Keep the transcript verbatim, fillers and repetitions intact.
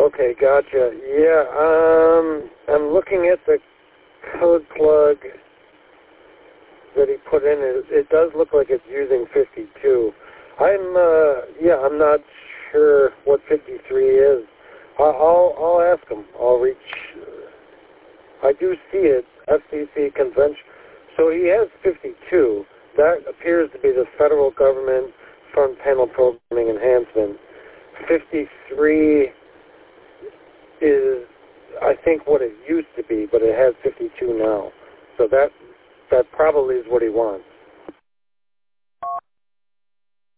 Okay, gotcha. Yeah, um, I'm looking at the code plug that he put in. It, it does look like it's using fifty-two. I'm, uh, yeah, I'm not sure what fifty-three is. I'll, I'll, I'll ask him. I'll reach. I do see it, F C C convention. So he has fifty-two. That appears to be the federal government front panel programming enhancement. fifty-three is, I think, what it used to be, but it has fifty-two now. So that that probably is what he wants.